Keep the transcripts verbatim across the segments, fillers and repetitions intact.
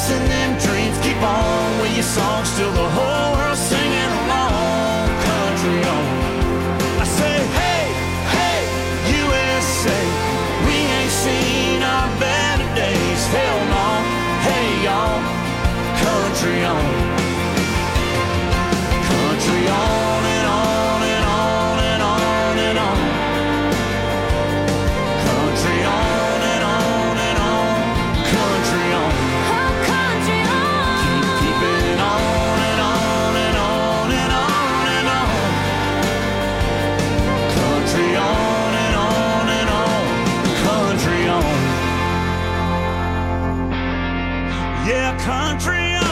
chasing them dreams. Keep on with your song, still the whole world singing along. Country on. I say, hey, hey, U S A, we ain't seen our better days. Hell no, hey y'all, country on. Country on and on and on and on and on. Country on and on and on. Country on. Oh, country on. Keep, keep it on and on and on and on and on. Country on and on and on. Country on. Yeah, country on.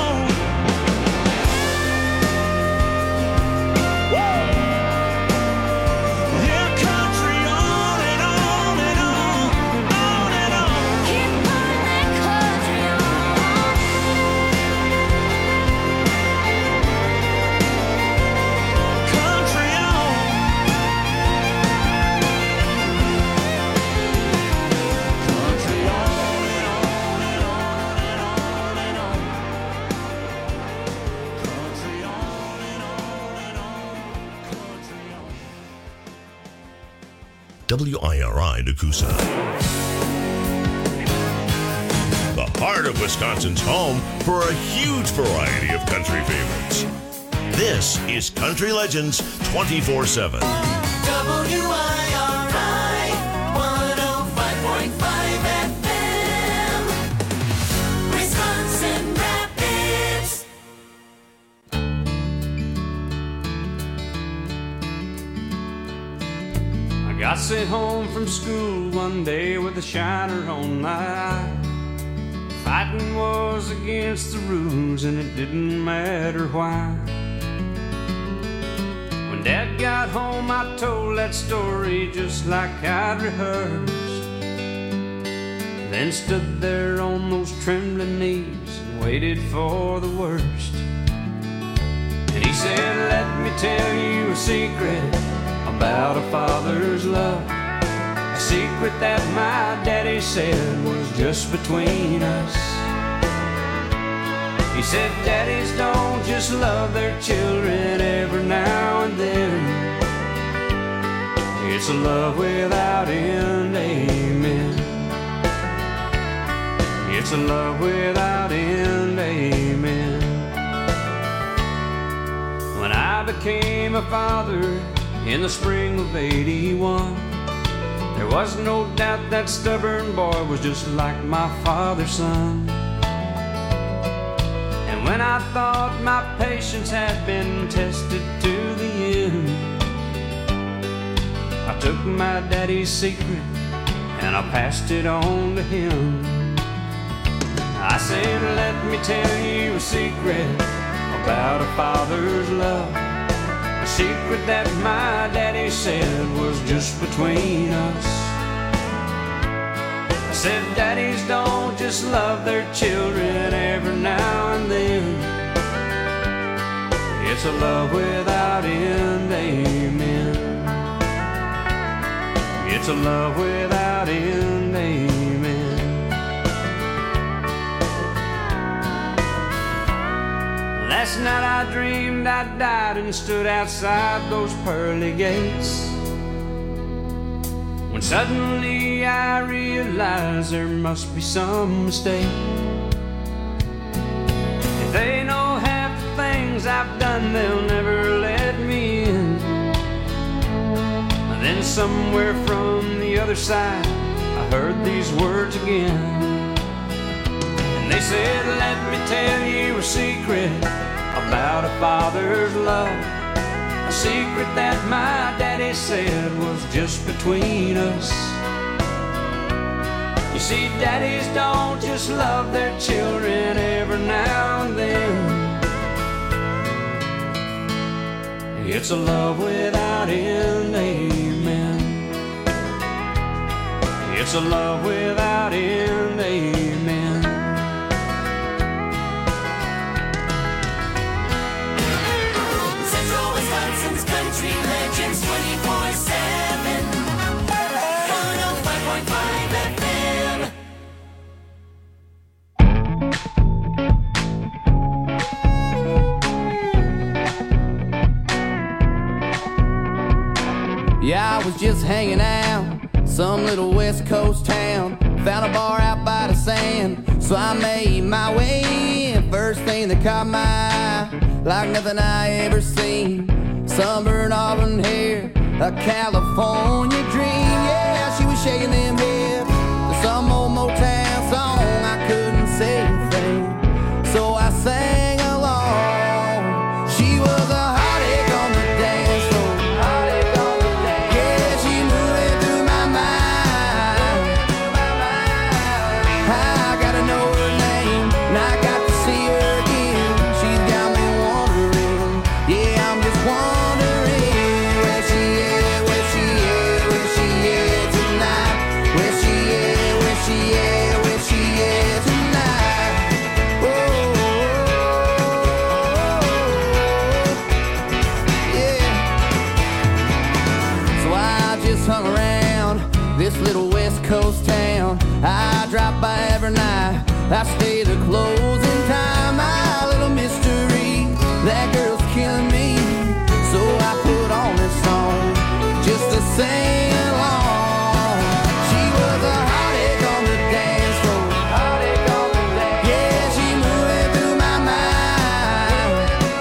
W I R I Nakusa. The heart of Wisconsin's home for a huge variety of country favorites. This is Country Legends twenty-four seven. W I R I one oh five point five F M, Wisconsin Rapids. I got sent home from school one day with a shiner on my eye. Fighting was against the rules and it didn't matter why. When Dad got home I told that story just like I'd rehearsed. Then stood there on those trembling knees and waited for the worst. And he said, let me tell you a secret about a father's love, a secret that my daddy said was just between us. He said, daddies don't just love their children every now and then. It's a love without end, amen. It's a love without end, amen. When I became a father in the spring of eighty-one, there was no doubt that stubborn boy was just like my father's son. And when I thought my patience had been tested to the end, I took my daddy's secret and I passed it on to him. I said, let me tell you a secret about a father's love, a secret that my daddy said was just between us. I said, daddies don't just love their children every now and then. It's a love without end, amen. It's a love without end, amen. Last night I dreamed I died and stood outside those pearly gates, when suddenly I realized there must be some mistake. If they know half the things I've done, they'll never let me in. And then somewhere from the other side I heard these words again. And they said, let me tell you a secret about a father's love, a secret that my daddy said was just between us. You see, daddies don't just love their children every now and then. It's a love without end, amen. It's a love without end, amen. Central Wisconsin's Country Legends twenty-four seven, one oh five point five F M. I was just hanging out, some little West Coast town. Found a bar out by the sand, so I made my way in. First thing that caught my eye, like nothing I ever seen. Sunburned auburn hair, a California dream. Yeah, she was shaking them hips to some old Motown song. I couldn't say a thing, so I sang along. She was a hot egg on the dance floor. Yeah, she moving through my mind. I gotta know her name, and I got to see her again. She's got me wondering, yeah, I'm just wondering where she is, where she is, where she is tonight. Where she is, where she is, where she is tonight. Oh, yeah. So I just hung around this little West Coast town. I drop by every night, I stay to closing time. My little mystery, that girl's killing me. So I put on this song just to sing along. She was a hot egg on the dance floor. Yeah, she moving through my mind.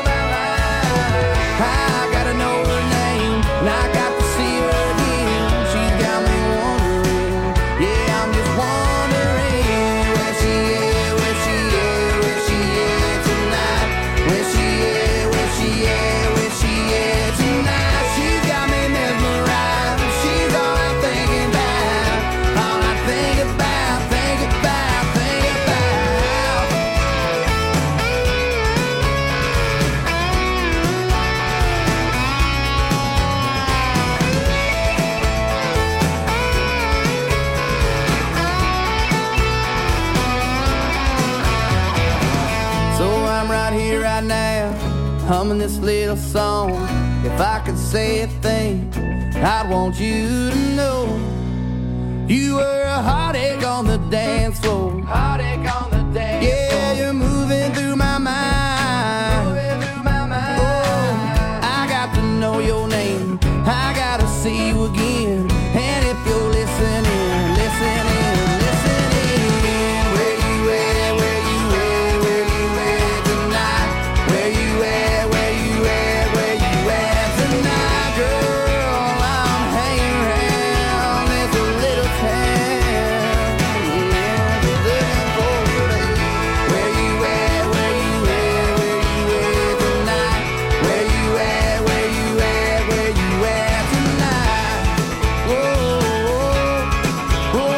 I gotta know her name, and I got to see her again. She's got me wondering, yeah, I'm just wondering where she is, where she is, where she is tonight. Where she is, where she is, where she is tonight. She's got me mesmerized. She's all I'm thinking about, all I think about, think about, think about. So I'm right here, right now, humming this little song. If I could say a thing, I'd want you to know you were a hot egg on the dance floor. Hot egg on the dance floor. Yeah, you're moving through my mind. Moving through my mind. Oh, I got to know your name, I gotta see you again. And if you're listening, listening, listening, where you at, where you at, where you at tonight? Where you at, where you at, where you at tonight? Girl, I'm hanging around this little town. Yeah, just looking for a place. Where you at, where you at, where you at tonight? Where you at, where you at, where you at tonight? Whoa, whoa, whoa.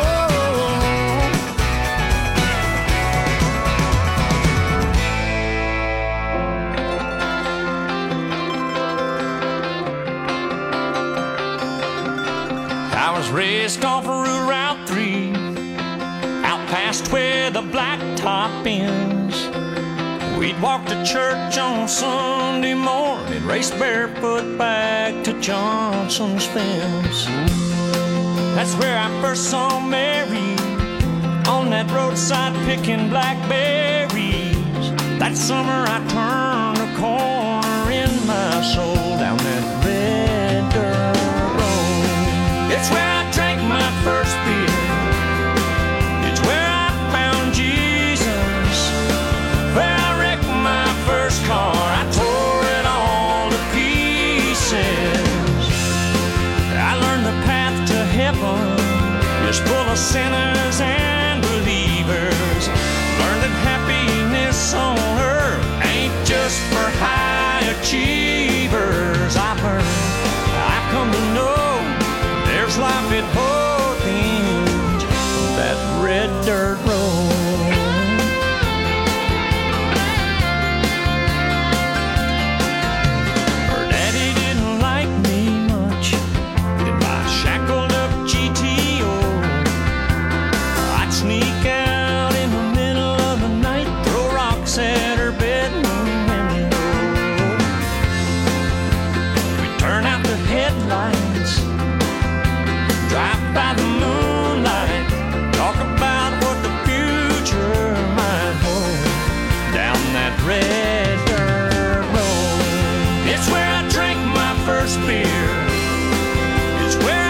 I was raised off of Route three, out past where the blacktop ends. We'd walk to church on Sunday morning, race barefoot back to Johnson's fence. That's where I first saw Mary, on that roadside picking blackberries. That summer I turned a corner in my soul down that red dirt road. It's where I drank my first beer. It's where I found Jesus. Where I wrecked my first car. I tore it all to pieces. I learned the path to heaven is full of sinners and believers. Learned that happiness on earth ain't just for high achievers. I've learned, I've come to know there's life at both ends of that red dirt road. Her daddy didn't like me much in my shackled up G T O. I'd sneak out in the middle of the night, throw rocks at her bedroom window. We'd turn out the headlights, drive by the moonlight, talk about what the future might hold down that red dirt road. It's where I drank my first beer. It's where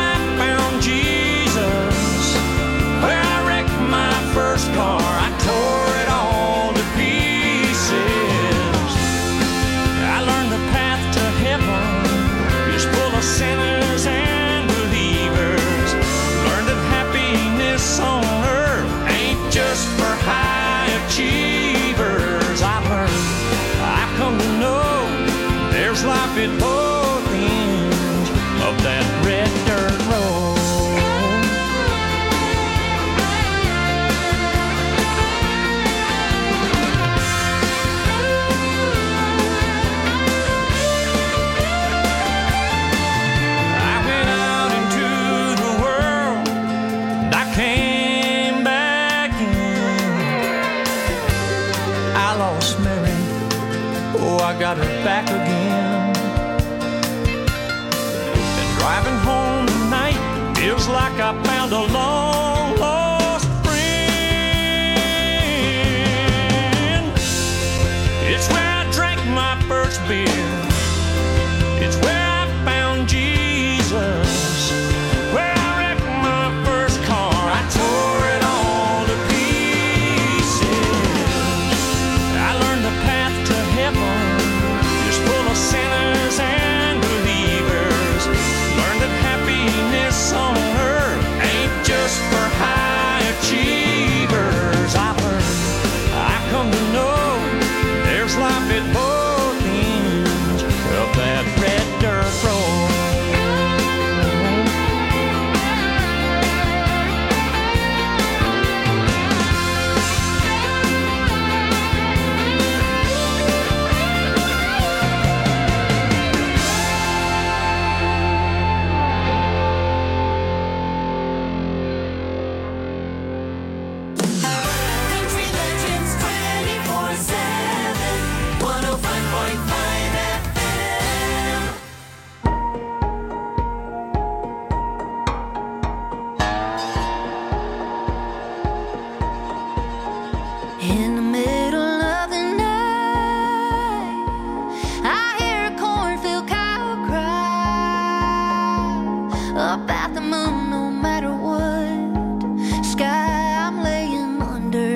got her back again. And driving home tonight feels like I found a long lost friend. It's where I drank my first beer. It's where I found Jesus. Where I wrecked my first car. I tore it all to pieces. I learned the path to heaven is full of sinners and believers. Learned that happiness on earth ain't just for high achievers. I learned, I come to know there's life at both ends of that red dirt road. Country Legends twenty-four seven, one oh five point five F M. In the middle of the night, I hear a cornfield cow cry about the moon. No matter what sky I'm laying under,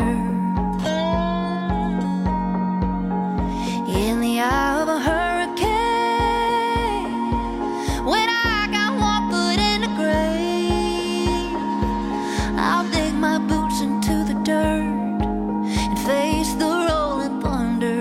in the eye of a hurricane, when I got one foot in the grave, I'll dig my boots into the dirt and face the rolling thunder.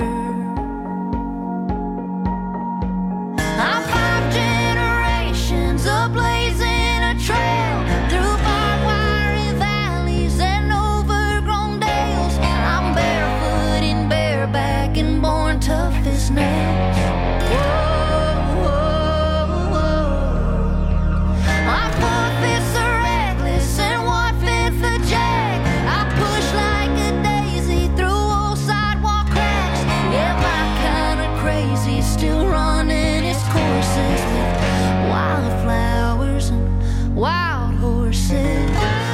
I'm five generations of blazing a trail through barbed wire valleys and overgrown dales. I'm barefoot and bareback and born tough as nails. Whoa, whoa, whoa. I'm four fifths of reckless and one fifth of jack. I push like a daisy through old sidewalk cracks. Yeah, my kind of crazy, still running its courses with wildflowers and wild horses.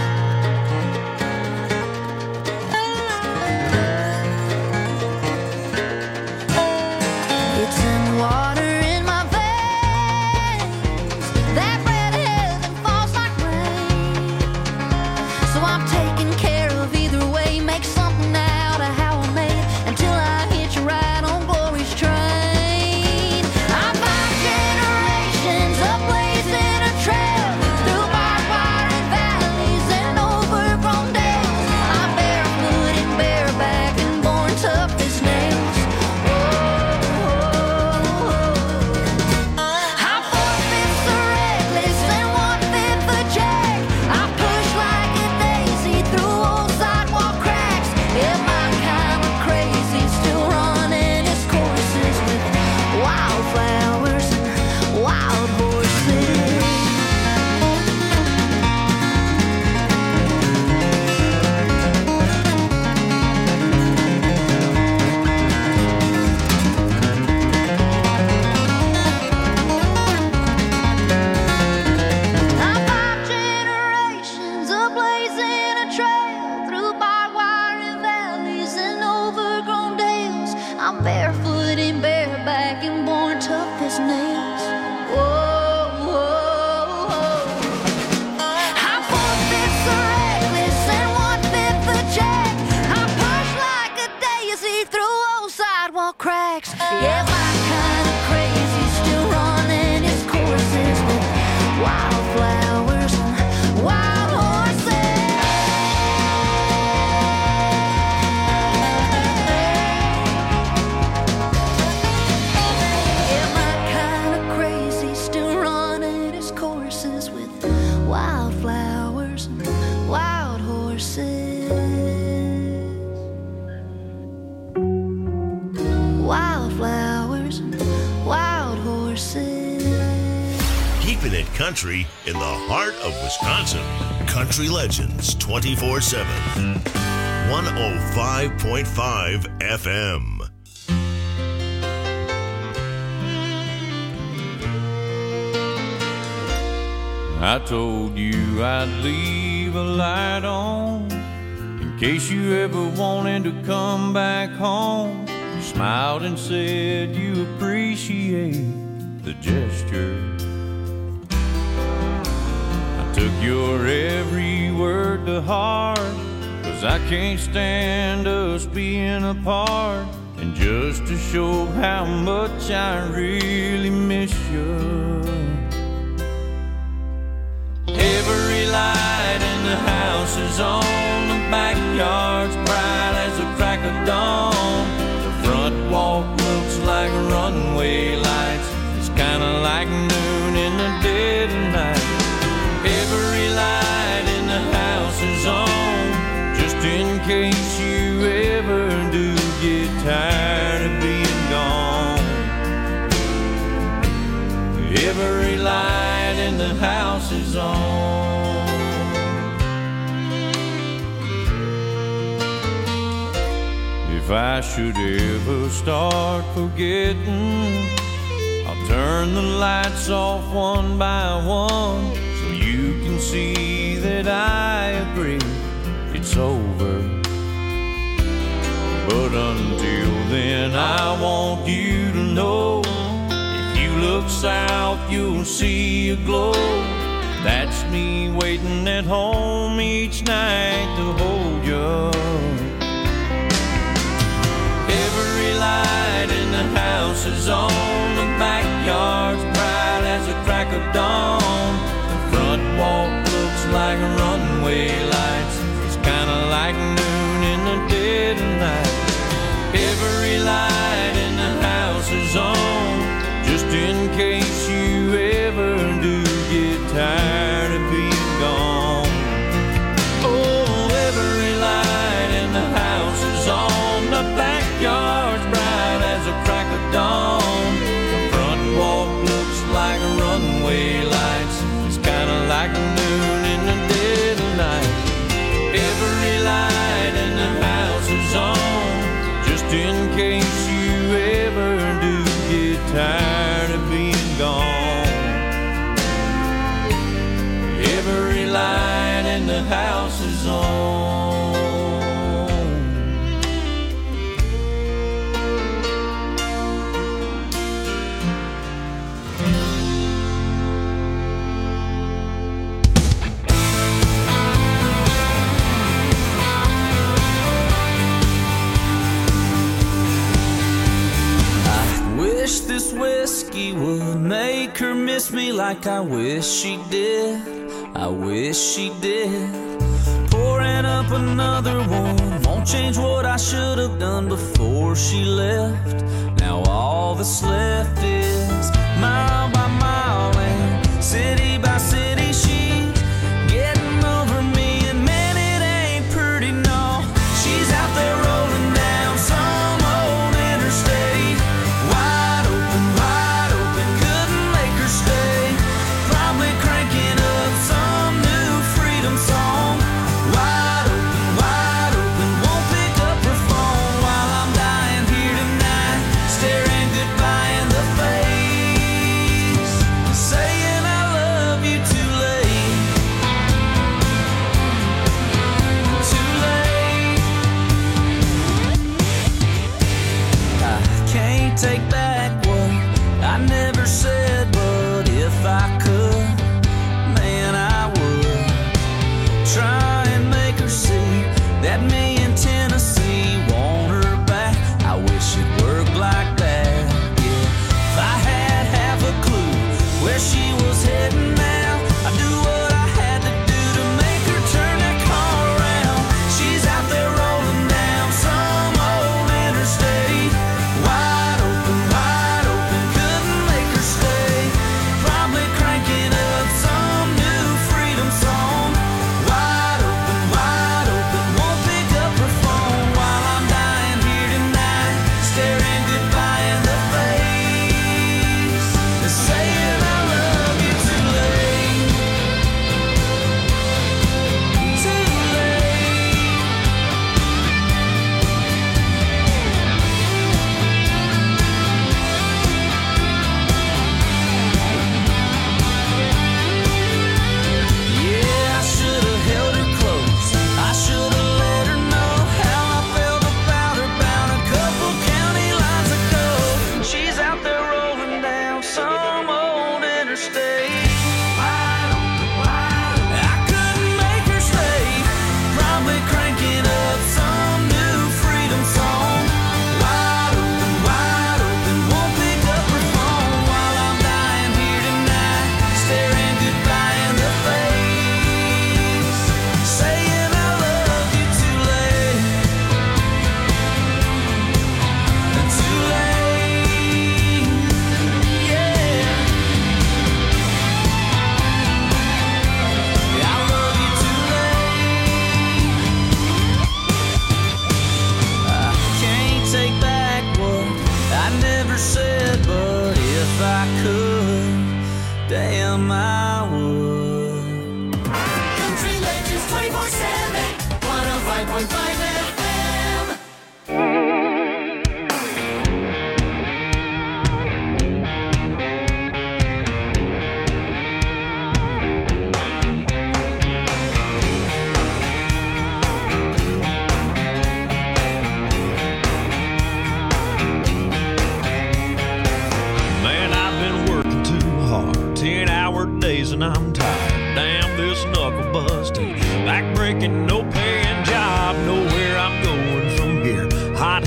It's in the water in my veins. That bread of heaven falls like rain. So I'm taking care of either way. Make something out of how I made until I hit you right on glory's train. I'm five generations of blazing a trail through barbed wire and valleys and overgrown dales. I'm barefoot and bareback and born tough as nails. I'm four fifths of reckless and one fifth of jack. I push like a daisy through old sidewalk cracks. Yeah, my kind of crazy, still running its courses with wildflowers and wild horses. I'm five generations of blazing a trail through barbed wire and valleys and overgrown dales. I'm barefoot and bareback and born tough as nails. Whoa, whoa, whoa. I'm four fifths of reckless and one fifth of jack. I push like a daisy through old sidewalk cracks. Yeah, my kind of crazy, still running its courses with wildflowers and wild horses. Yeah, my kind of crazy, still running its courses with wildflowers and wild horses. Wildflowers and wild horses. Keeping it country in the heart of Wisconsin. Country Legends twenty-four seven. one oh five point five F M. I told you I'd leave a light on in case you ever wanted to come back home. You smiled and said you appreciate the gesture. I took your every word to heart, 'cause I can't stand us being apart. And just to show how much I really miss you, every light in the house is on, the backyard's bright as the crack of dawn. The front walk looks like runway lights, it's kinda like noon in the dead of night. Every light in the house is on, just in case you ever do get tired of being gone. Every light in the house is on. If I should ever start forgetting, I'll turn the lights off one by one, so you can see that I agree it's over. But until then, I want you to know, if you look south, you'll see a glow. That's me waiting at home each night to hold you. Every light in the house is on, the backyard's bright as a crack of dawn. The front walk looks like runway lights, it's kinda like noon in the dead of night. Every light in the house is on, just in case you ever do get tired of being gone. Oh, every light in the house is on, the backyard's bright as a crack of dawn. The front walk looks like runway lights, it's kinda like noon in the dead of night. Every light in the house is on, just in case you ever do get tired of being gone. Every light in the house is on. This whiskey would make her miss me like I wish she did. I wish she did. Pouring up another one won't change what I should have done before she left. Now all that's left is mile by mile and city by city she's getting over me, and man, it ain't pretty, no. She's out there rolling down some old interstate, wide open, wide open, couldn't make her stay. Probably cranking up some new freedom song. Wide open, wide open, won't pick up her phone while I'm dying here tonight, staring goodbye in the face, saying I love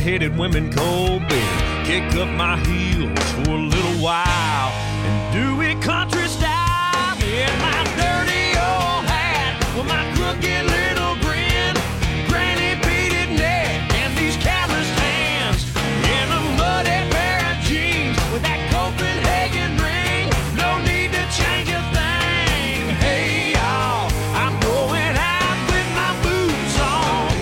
hard-headed women cold beer. Kick up my heels for a little while and do it country style. In my dirty old hat with my crooked little grin, granny beaded neck and these calloused hands, in a muddy pair of jeans with that Copenhagen ring. No need to change a thing. Hey y'all, I'm going out with my boots on.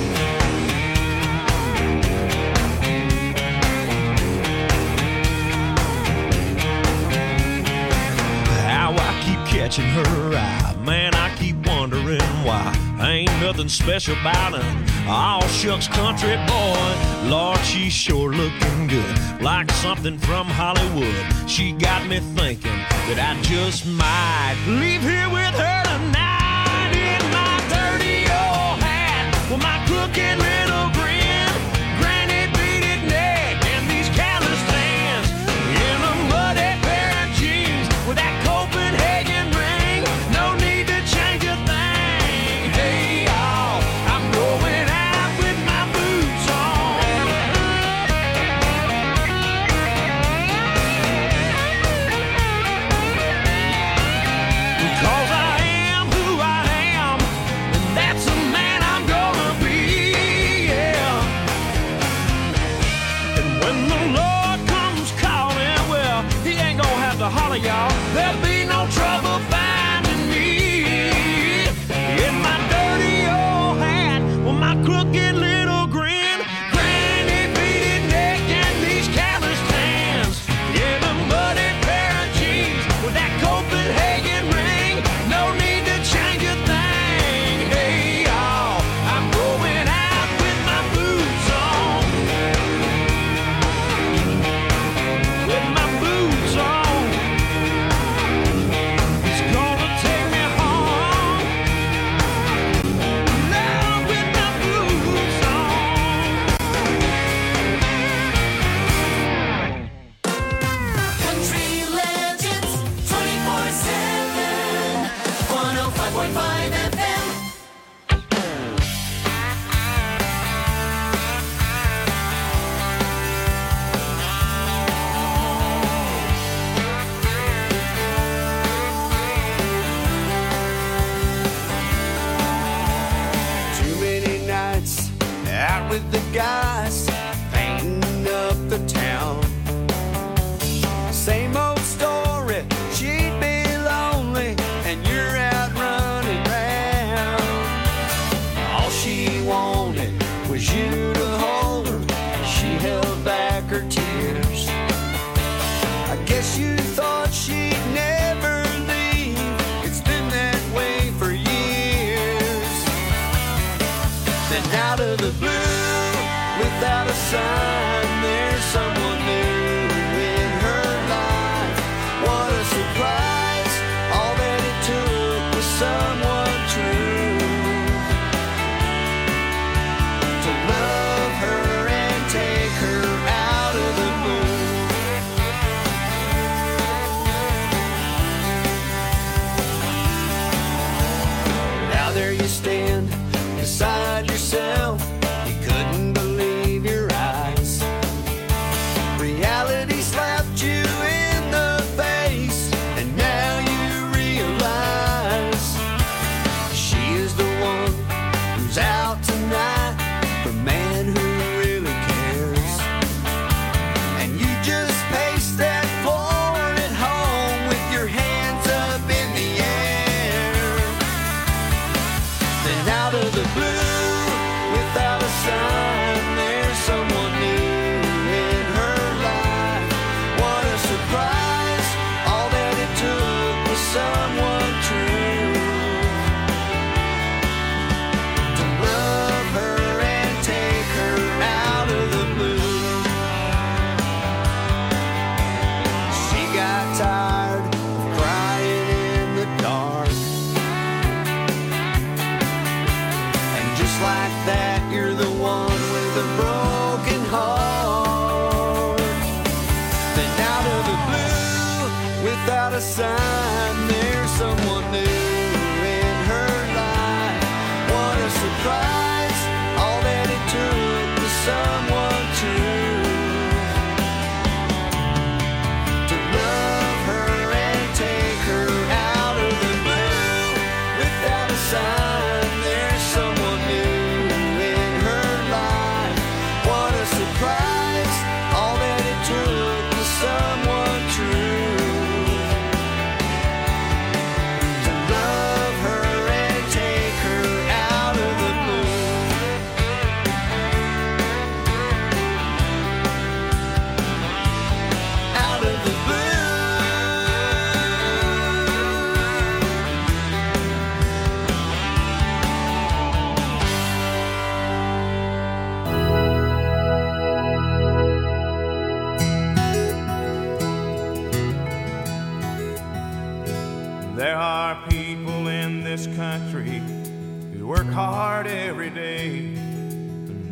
How I keep catching her eye, man, I keep wondering why. Ain't nothing special about her, all shucks country boy. Lord, she's sure looking good, like something from Hollywood. She got me thinking that I just might leave here with her tonight. In my dirty old hat with my crooked little grin, granny beaded neck and these calloused hands, in a muddy pair of jeans with that Copenhagen ring. No need to change a thing. Hey y'all, I'm going out with my boots on. Because I am who I am, and that's the man I'm gonna be, yeah. And when the Lord comes calling, well, he ain't gonna have to holler, y'all. There'll be no trouble finding me. In my dirty old hat with my crooked little grin, granny beaded neck and these calloused hands, in a muddy pair of jeans with that Copenhagen ring. No need to change a thing. Hey y'all, I'm going out with my boots on. With my boots on. It's gonna take me home. Now with my boots on. Country Legends twenty-four seven, one oh five point five F M. Too many nights out with the guys, painting up the town. Same old story, she'd be lonely, and you're out running round. All she wanted was you to hold her, she held back her tears. I guess you thought she'd never leave, it's been that way for years. Then out of the blue, without a sign, there's someone new in her life. What a surprise, all that it took was someone true to love her and take her out of the blue. Now there you stand beside yourself, you couldn't believe your eyes. Reality slapped you in the face, and now you realize she is the one who's out tonight, the man who really cares. And you just pace that floor at home with your hands up in the air. Then out of the blue, without a sign, there's someone new in her life. What a surprise, all that it took was someone true to love her and take her out of the blue. She got tired of crying in the dark, and just like that, you're the one with a broken heart. Then out of the blue, without a sign, there's someone new in her life. What a surprise, all that it took was someone true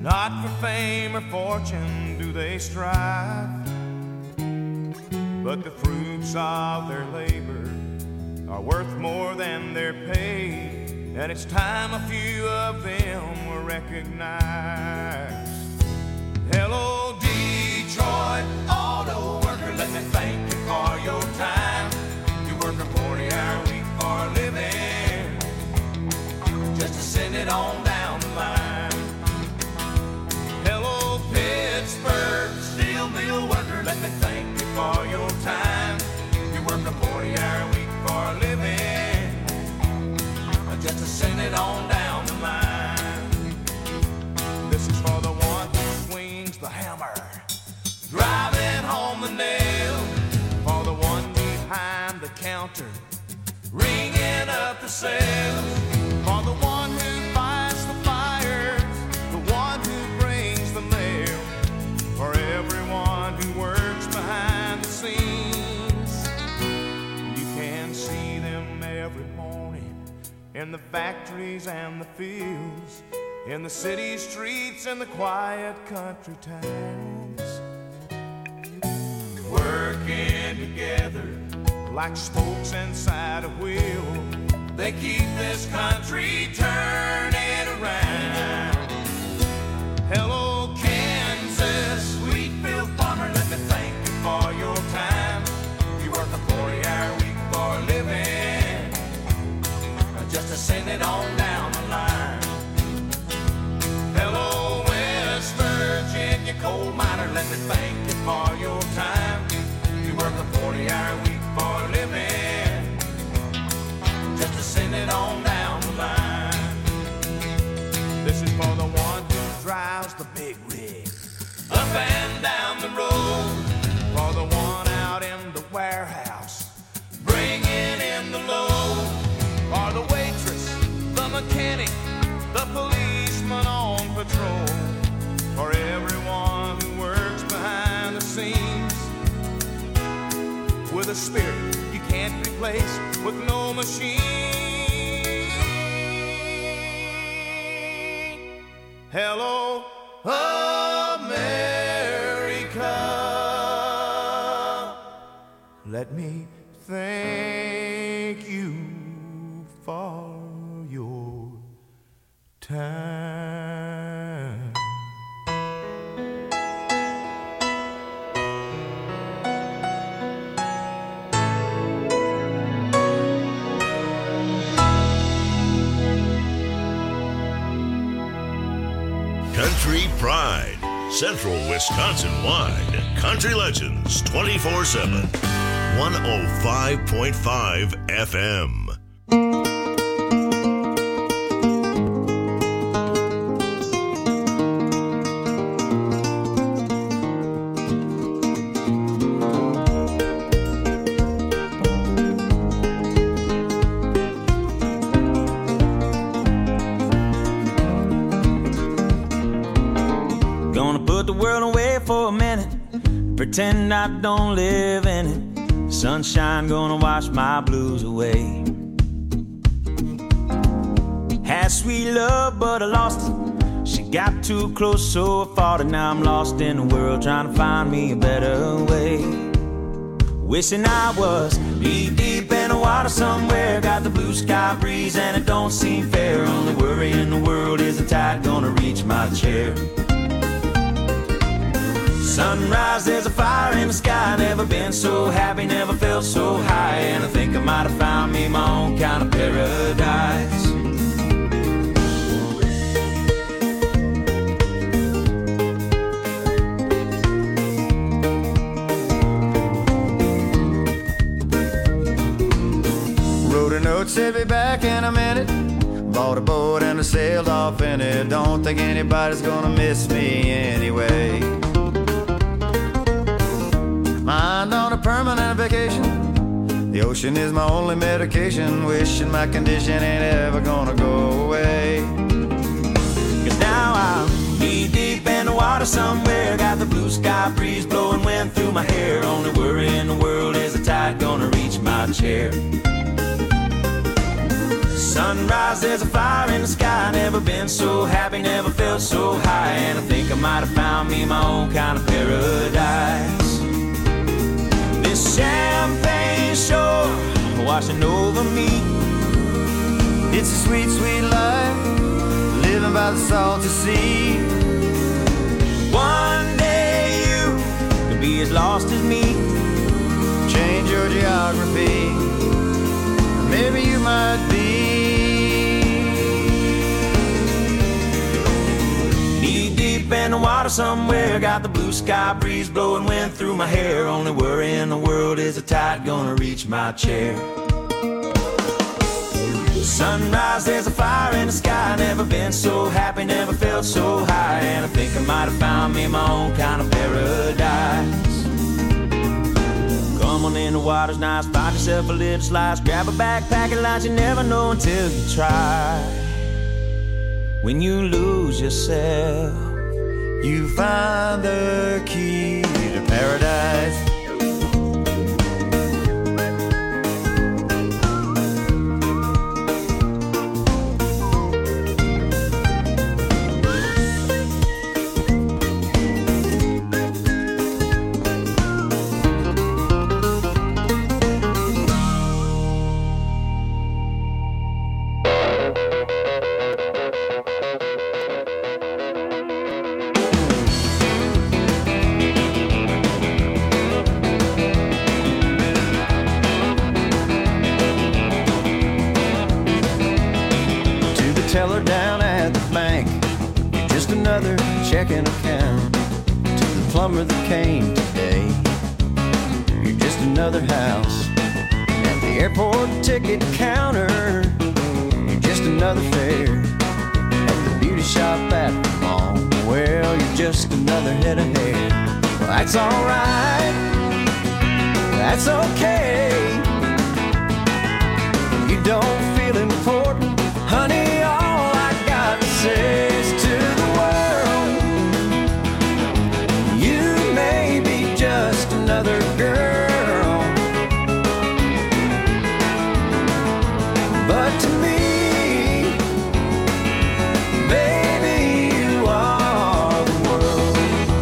Not for fame or fortune do they strive, but the fruits of their labor are worth more than their pay, and it's time a few of them were recognized. Hello, Detroit auto worker, let me thank you for your time. You work a forty-hour week for a living, just to send it on down the line. Hello, Pittsburgh steel mill worker, let me thank you for your time. You work a forty-hour week for a living, just to send it on down the line. This is for the one who swings the hammer, driving home the nail. For the one behind the counter, ringing up the sales. For the one who fights the fires, the one who brings the mail. For everyone who works behind the scenes, you can see them every morning in the factories and the fields, in the city streets and the quiet country towns, working together like spokes inside a wheel. They keep this country turning around. Hello, Kansas, Wheatfield farmer, let me thank you for your time. You work a forty-hour week for a living, just to send it on down the line. Hello, West Virginia coal miner, let me thank you for your time. You work a forty-hour week for a living, just to send it on down the line. This is for the one who drives the big rig up and down the road. For the one out in the warehouse, bringing in the load. For the waitress, the mechanic, the policeman on patrol. For everyone who works behind the scenes, with a spirit you can't replace with no machine. Hello, America, let me thank you for your time. Country Pride, Central Wisconsin-wide. Country Legends twenty-four seven. one oh five point five F M. Gonna put the world away for a minute, pretend I don't live in it. Sunshine gonna wash my blues away. Had sweet love, but I lost it. She got too close, so I fought it. Now I'm lost in the world, trying to find me a better way. Wishing I was knee deep in the water somewhere. Got the blue sky breeze and it don't seem fair. Only worry in the world is the tide gonna reach my chair. Sunrise, there's a fire in the sky. Never been so happy, never felt so high. And I think I might have found me my own kind of paradise. Wrote a note, said be back in a minute. Bought a boat and I sailed off in it. Don't think anybody's gonna miss me anyway. Mind on a permanent vacation. The ocean is my only medication. Wishing my condition ain't ever gonna go away. Cause now I'm knee deep in the water somewhere. Got the blue sky breeze blowing wind through my hair. Only worry in the world is the tide gonna reach my chair. Sunrise, there's a fire in the sky. Never been so happy, never felt so high. And I think I might have found me my own kind of paradise. This champagne shore washing over me. It's a sweet, sweet life, living by the salty sea. One day you could be as lost as me. Change your geography, maybe you might be. Knee deep in the water somewhere, got the blue sky breeze blowing wind through my hair. Only worry in the world is the tide gonna reach my chair. Sunrise, there's a fire in the sky. Never been so happy, never felt so high. And I think I might have found me my own kind of paradise. Come on in, the water's nice. Find yourself a little slice. Grab a backpack and lunch. You never know until you try. When you lose yourself, you find the key to paradise. Teller down at the bank, you're just another checking account. To the plumber that came today, you're just another house. At the airport ticket counter, you're just another fare. At the beauty shop at the mall, well, you're just another head of hair. Well, that's alright, that's okay. You don't feel important, honey. Says to the world, you may be just another girl, but to me, baby, you are the world.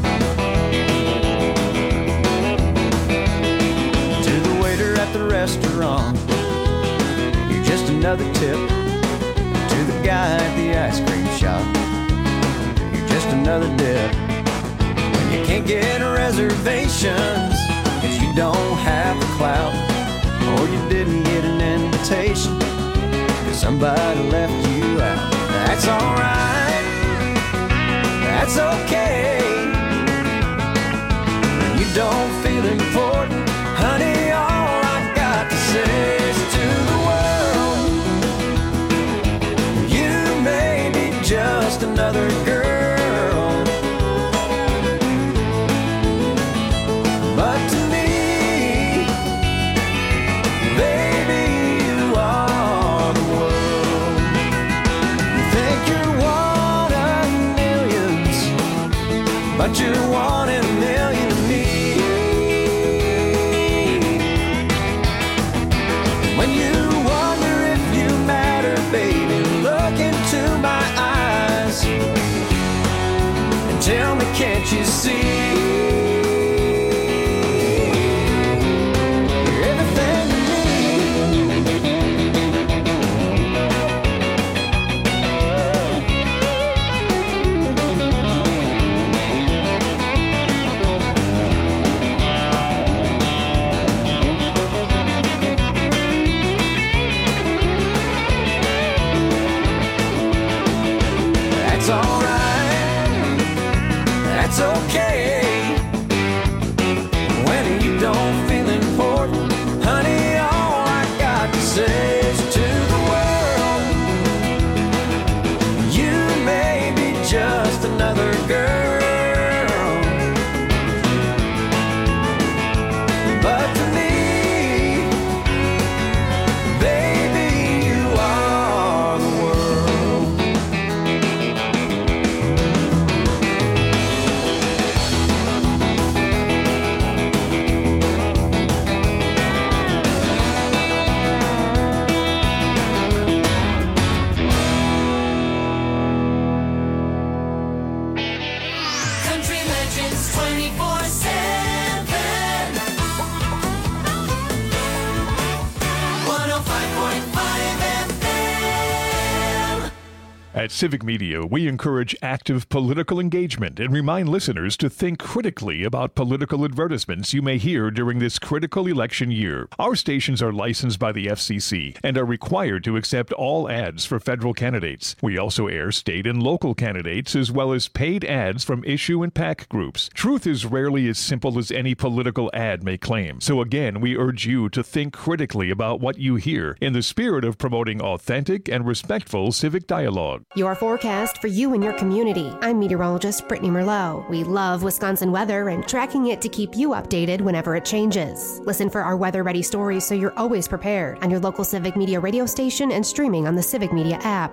To the waiter at the restaurant, you're just another tip. To the guy at the ice cream shop, you're just another dip. When you can't get reservations, cause you don't have the clout, or you didn't get an invitation, cause somebody left you out. That's alright, that's okay. When you don't feel important, honey, all I got to say is to the world, you may be just another girl, but to me, baby, you are the world. You think you're one of millions, but you're one in a million to me. When you wonder if you matter, baby, look into my eyes and tell me, can't you see? You're everything to me. That's alright, that's okay. At Civic Media, we encourage active political engagement and remind listeners to think critically about political advertisements you may hear during this critical election year. Our stations are licensed by the F C C and are required to accept all ads for federal candidates. We also air state and local candidates as well as paid ads from issue and PAC groups. Truth is rarely as simple as any political ad may claim. So again, we urge you to think critically about what you hear in the spirit of promoting authentic and respectful civic dialogue. Your forecast for you and your community. I'm meteorologist Brittany Merlot. We love Wisconsin weather and tracking it to keep you updated whenever it changes. Listen for our weather-ready stories so you're always prepared on your local Civic Media radio station and streaming on the Civic Media app.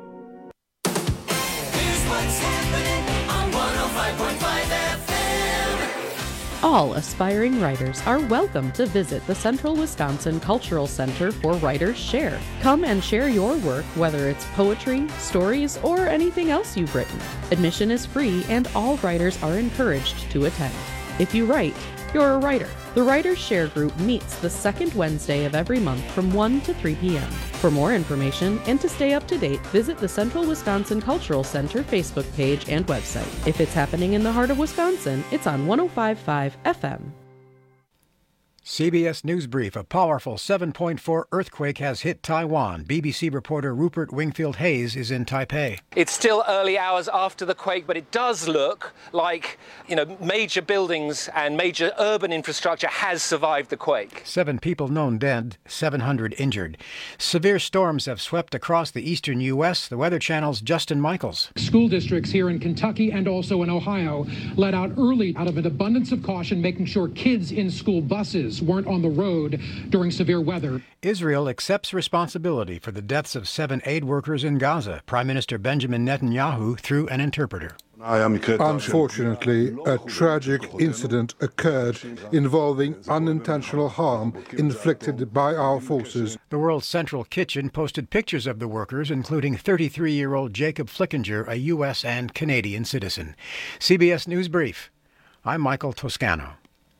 Here's what's happening on one oh five point five F M. All aspiring writers are welcome to visit the Central Wisconsin Cultural Center for Writers Share. Come and share your work, whether it's poetry, stories, or anything else you've written. Admission is free and all writers are encouraged to attend. If you write, you're a writer. The Writers Share Group meets the second Wednesday of every month from one to three p.m. For more information and to stay up to date, visit the Central Wisconsin Cultural Center Facebook page and website. If it's happening in the heart of Wisconsin, it's on one oh five point five F M. C B S News Brief. A powerful seven point four earthquake has hit Taiwan. B B C reporter Rupert Wingfield Hayes is in Taipei. It's still early hours after the quake, but it does look like, you know, major buildings and major urban infrastructure has survived the quake. Seven people known dead, seven hundred injured. Severe storms have swept across the eastern U S. The Weather Channel's Justin Michaels. School districts here in Kentucky and also in Ohio let out early out of an abundance of caution, making sure kids in school buses weren't on the road during severe weather. Israel accepts responsibility for the deaths of seven aid workers in Gaza. Prime Minister Benjamin Netanyahu through an interpreter. Unfortunately, a tragic incident occurred involving unintentional harm inflicted by our forces. The World Central Kitchen posted pictures of the workers, including thirty-three-year-old Jacob Flickinger, a U S and Canadian citizen. C B S News Brief. I'm Michael Toscano.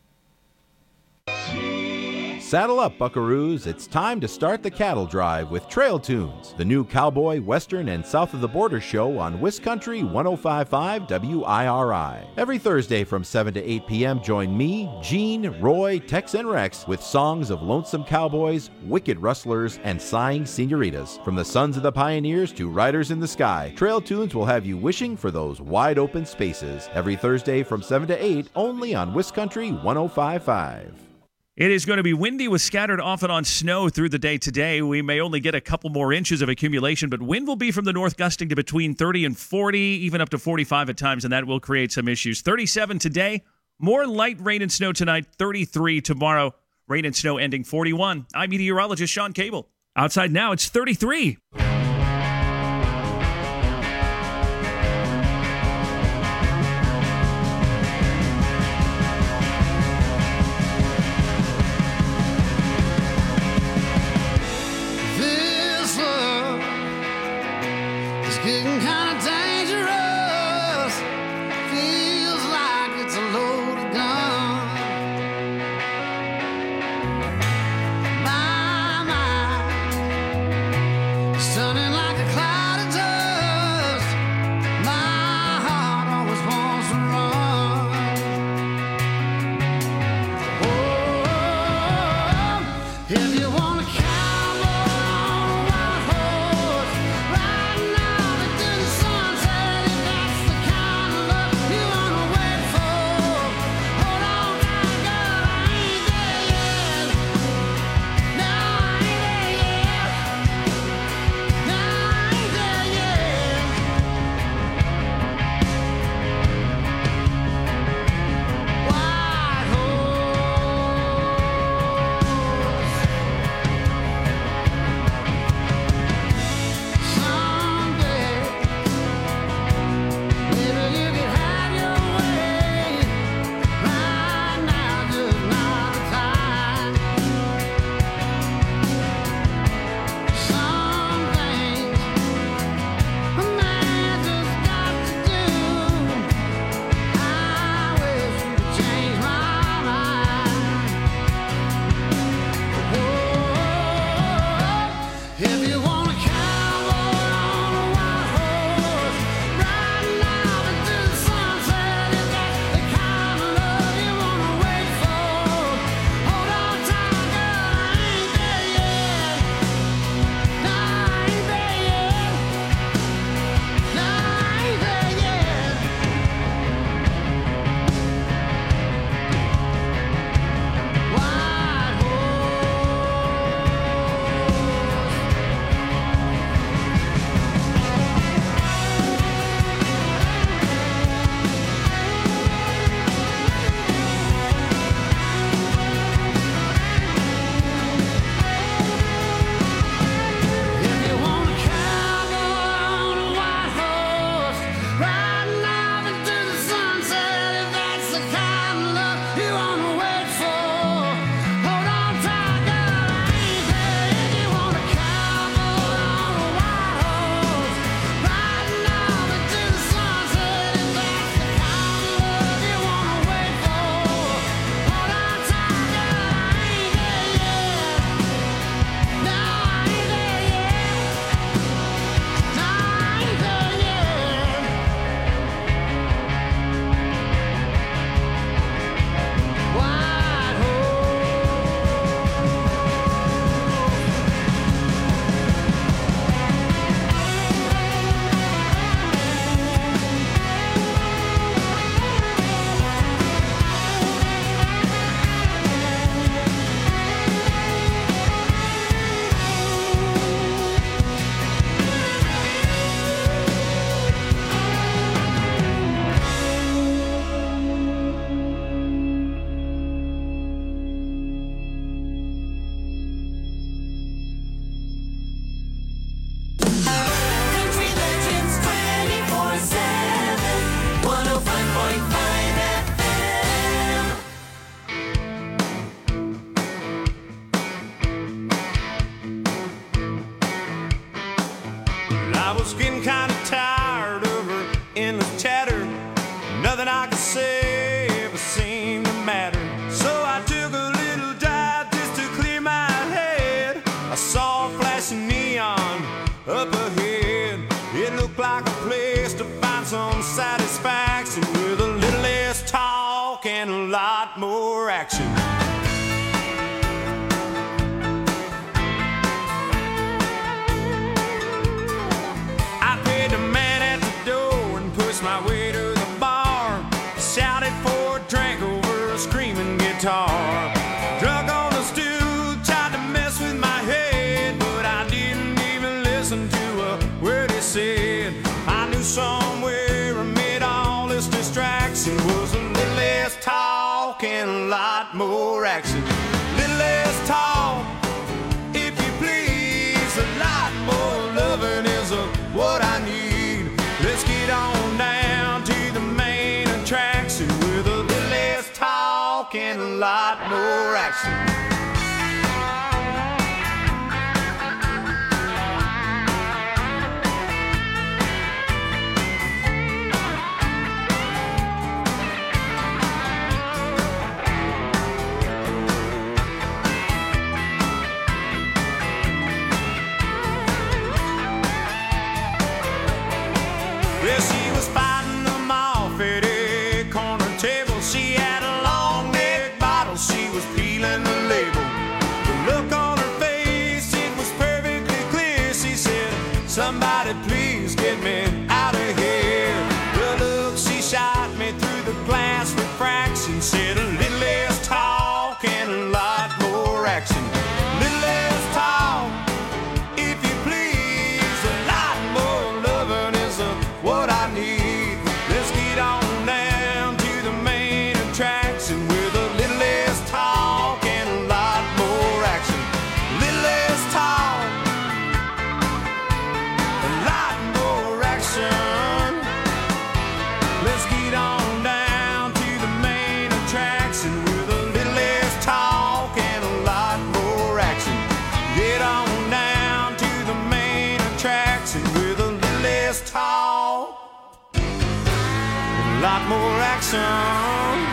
Saddle up, buckaroos. It's time to start the cattle drive with Trail Tunes, the new cowboy, western, and south of the border show on Wiscountry one oh five point five W I R I. Every Thursday from seven to eight p.m., join me, Gene, Roy, Tex, and Rex with songs of lonesome cowboys, wicked rustlers, and sighing senoritas. From the sons of the pioneers to riders in the sky, Trail Tunes will have you wishing for those wide open spaces. Every Thursday from seven to eight, only on Wiscountry one oh five point five. It is going to be windy with scattered off and on snow through the day today. We may only get a couple more inches of accumulation, but wind will be from the north gusting to between thirty and forty, even up to forty-five at times, and that will create some issues. thirty-seven today, more light rain and snow tonight, thirty-three tomorrow, rain and snow ending forty-one. I'm meteorologist Sean Cable. Outside now, it's thirty-three. Getting kind of dangerous. Feels like it's a loaded gun. My mind is turning I could say ever seemed to matter. So I took a little dive just to clear my head. I saw a flashing neon up ahead. It looked like a place to find some satisfaction with a little less talk and a lot more action. I paid the man at the door and pushed my way to the bar. Shouted for a drink over a screaming guitar. Drunk on the stool, tried to mess with my head, but I didn't even listen to a word he said. I knew somewhere amid all this distraction was a little less talk and a lot more action. Little less talk, if you please, a lot more loving is a, what I need. Let's get on down to the main attraction with a little less talk and a lot more action. Well, she was fighting them off at a corner table. She had a long neck bottle, she was peeling the label. The look on her face, it was perfectly clear. She said, somebody please get me out of here. The look she shot me through the glass refraction said, a little less talk and a lot more action. Little less talk, if you please, a lot more loving is a what I need. Let's get on down to the main attraction with a little less talk and a lot more action. Little less talk, a lot more action. Let's get on down to the main attraction with a little less talk and a lot more action. Get on down to the main attraction with a little less talk, a lot more action.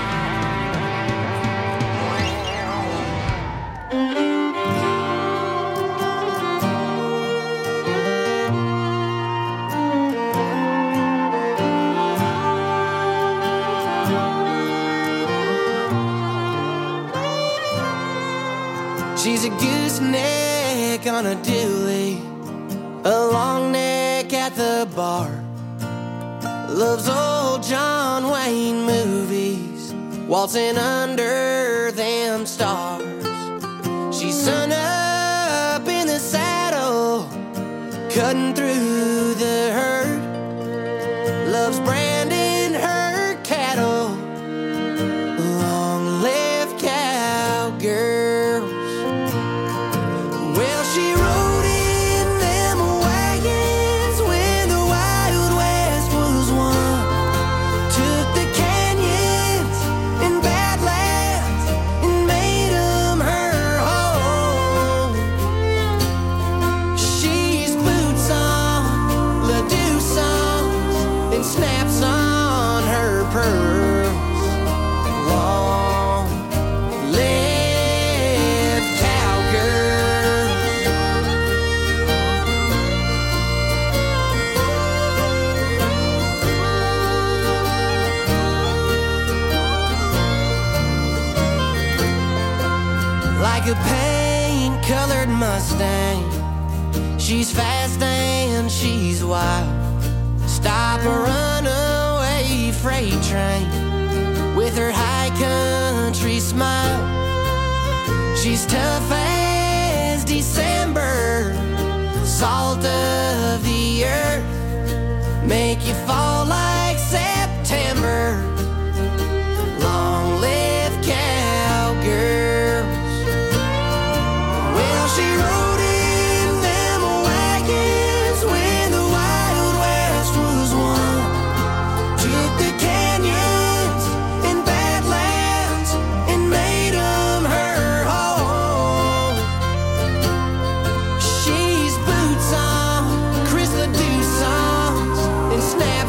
She's a gooseneck on a dually, a long neck at the bar. Loves old John Wayne movies, waltzing under them stars. She's sun up in the saddle, cutting through the herd. Loves branding her cattle, long-lived cowgirls. Well, she rode in them wagons when the Wild West was won. Took the canyons and badlands and made them her home. She's boots on, Ledoux songs, and snaps on her pearls. Long live cowgirls. Like a paint-colored Mustang, she's fast and she's wild. Stop a runaway freight train with her high country smile. She's tough as December, salt of the earth, make you fall like September. Long live cowgirls. Well, she rode in them wagons when the Wild West was won. Took the canyons and badlands and made them her home. She's boots on, Chris Ledoux songs, and snap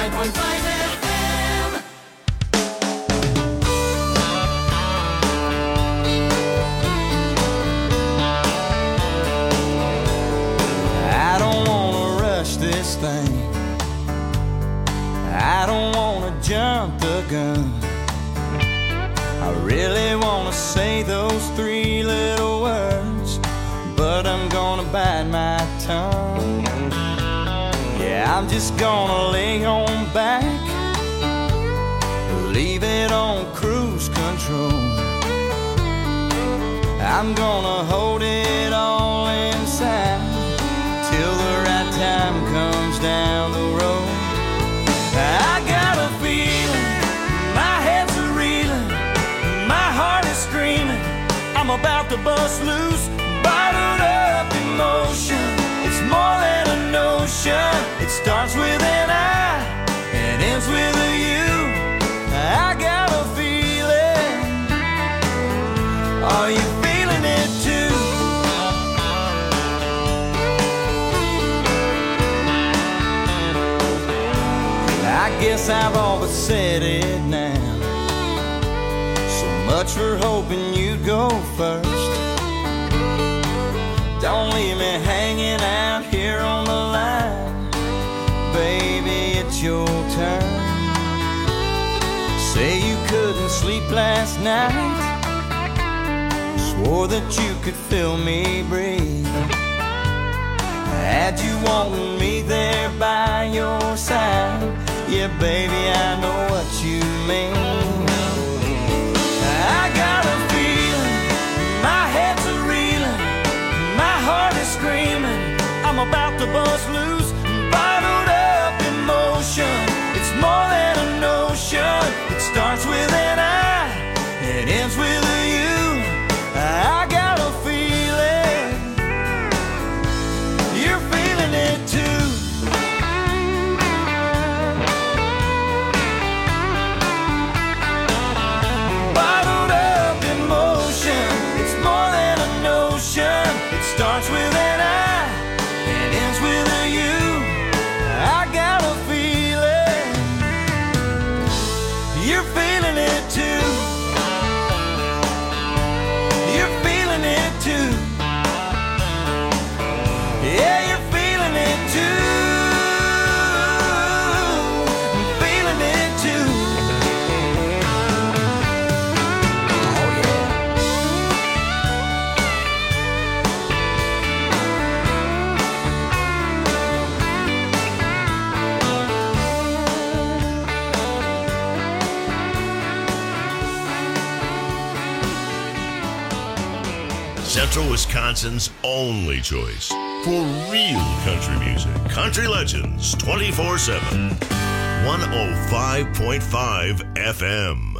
five point five F M. I don't wanna rush this thing. I don't wanna jump the gun. I really wanna say those three little words, but I'm gonna bite my tongue. Yeah, I'm just gonna lay on back, leave it on cruise control. I'm gonna hold it all inside till the right time comes down the road. I got a feeling, my head's a reeling, my heart is screaming, I'm about to bust loose, bottled up emotion. It's more than a notion. It starts with an I and ends with a you. I got a feeling. Are you feeling it too? I guess I've all but said it now. So much for hoping you'd go first. Don't leave me hanging out here on the line. Baby, it's your turn. Say you couldn't sleep last night, swore that you could feel me breathe. Had you wanting me there by your side, yeah, baby, I know what you mean. I got a feeling, my head's a reeling, my heart is screaming, I'm about to bust loose, bottled up emotion. It's more than a notion. It starts with an I, it ends with a you. I got a feeling, you're feeling it too. Bottled up emotion. It's more than a notion. It starts with an I, it ends with a you. I got a feeling, you're feeling it too. You're feeling it too. Yeah, you're feeling it too. I'm feeling it too. Oh yeah. Central Wisconsin's only choice for real country music. Country Legends twenty-four seven. one oh five point five F M.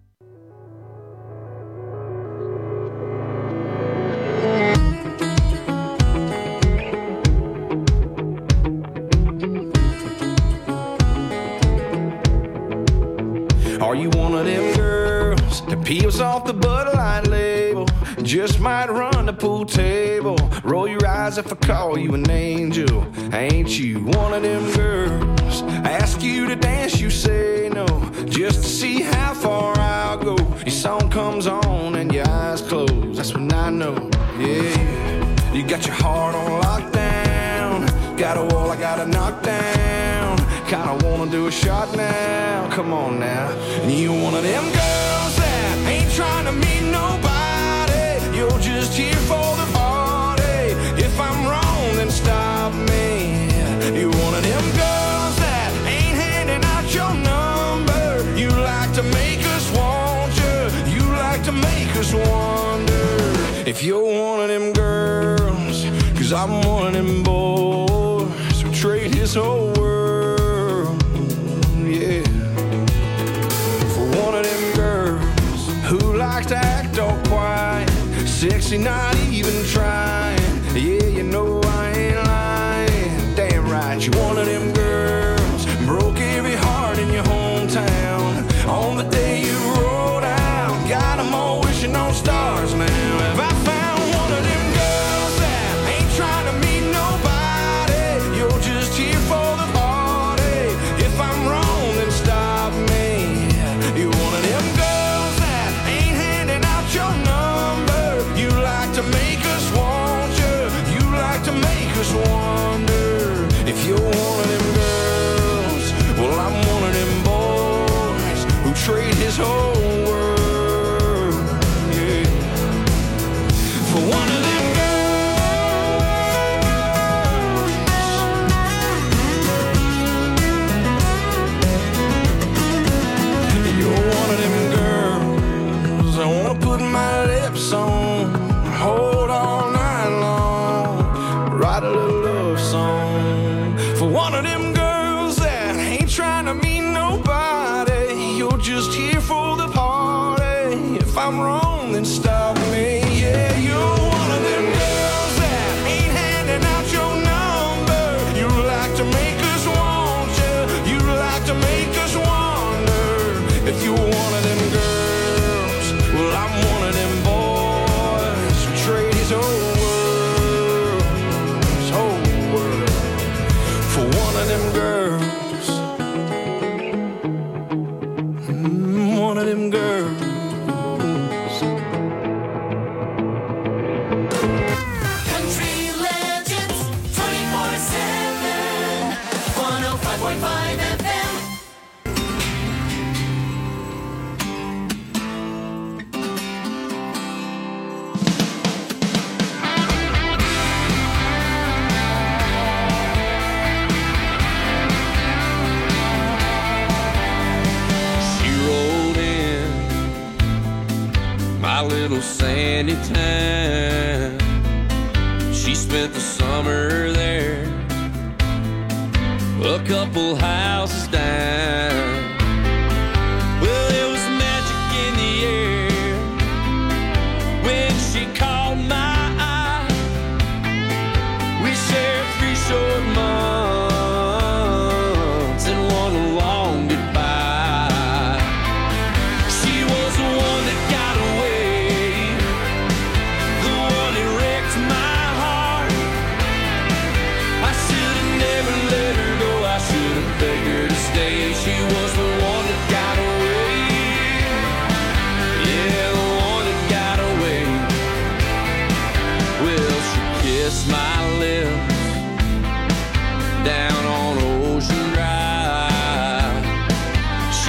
Are you one of them girls that peels off the Bud Light label? Just might run the pool table. Roll your eyes if I call you an angel. Ain't you one of them girls? Ask you to dance, you say no, just to see how far I'll go. Your song comes on and your eyes close. That's when I know, yeah. You got your heart on lockdown. Got a wall I gotta knock down. Kinda wanna do a shot now. Come on now. You one of them girls that ain't trying to meet nobody. You're just here for the party. If I'm wrong, then stop me. You're one of them girls that ain't handing out your number. You like to make us want you. You like to make us wonder if you're one of them girls. Cause I'm one of them boys who trade his whole world, yeah, for one of them girls who likes to act all quiet, sexy, not even trying. Yeah, you know I ain't lying. Damn right, you one of them girls broke every heart in your hometown on the day you rolled out. Got them all wishing on stars now. Have I found one of them girls that ain't trying to meet nobody? You're just here for the party. If I'm wrong, wonder if you're one of them girls. Well, I'm one of them boys who trade his whole world, yeah, for one of them. Put my lips on, hold all night long, write a little love song for one of them girls that ain't trying to meet nobody. You're just here for the party. If I'm wrong, then stop me. Yeah, you're one of them girls that ain't handing out your number. You like to make us want you. You like to make us wonder if you're one of them girls. Well, I'm one of them boys who trade his whole world, his whole world, for one of them girls. Mm, one of them girls. Country Legends twenty-four seven, one oh five point five F M. Little sandy town. She spent the summer there, a couple houses down. Well, there was magic in the air when she caught my eye. We shared three short months and one long goodbye. She was the one that got away, she was the one that got away. Yeah, the one that got away. Well, she kissed my lips down